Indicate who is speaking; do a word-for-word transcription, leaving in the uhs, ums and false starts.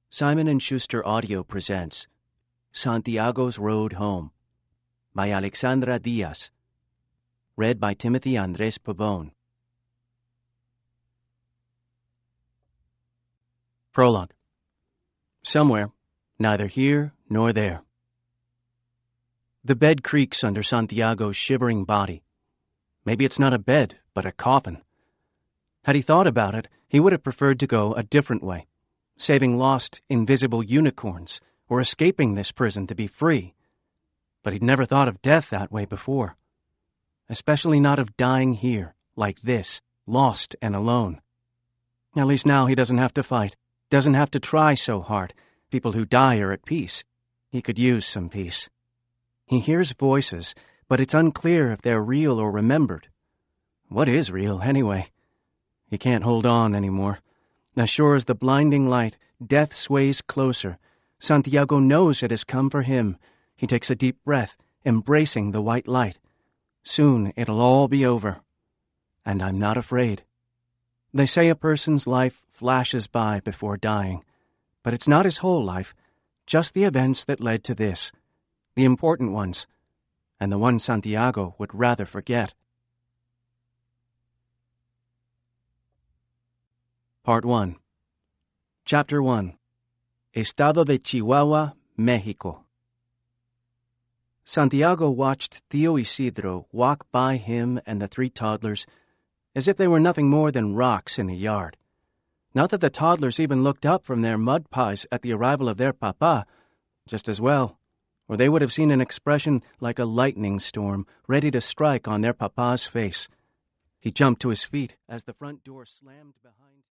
Speaker 1: Simon and Schuster Audio presents Santiago's Road Home by Alexandra Diaz. Read by Timothy Andres Pabon. Prologue. Somewhere, neither here nor there. The bed creaks under Santiago's shivering body. Maybe it's not a bed, but a coffin. Had he thought about it, he would have preferred to go a different way, saving lost, invisible unicorns, or escaping this prison to be free. But he'd never thought of death that way before. Especially not of dying here, like this, lost and alone. At least now he doesn't have to fight, doesn't have to try so hard. People who die are at peace. He could use some peace. He hears voices, but it's unclear if they're real or remembered. What is real, anyway? He can't hold on anymore. As sure as the blinding light, death sways closer. Santiago knows it has come for him. He takes a deep breath, embracing the white light. Soon it'll all be over. And I'm not afraid. They say a person's life flashes by before dying. But it's not his whole life, just the events that led to this. The important ones. And the ones Santiago would rather forget. Part one. Chapter one. Estado de Chihuahua, Mexico. Santiago watched Tío Isidro walk by him and the three toddlers as if they were nothing more than rocks in the yard. Not that the toddlers even looked up from their mud pies at the arrival of their papa, just as well, or they would have seen an expression like a lightning storm ready to strike on their papa's face. He jumped to his feet as the front door slammed behind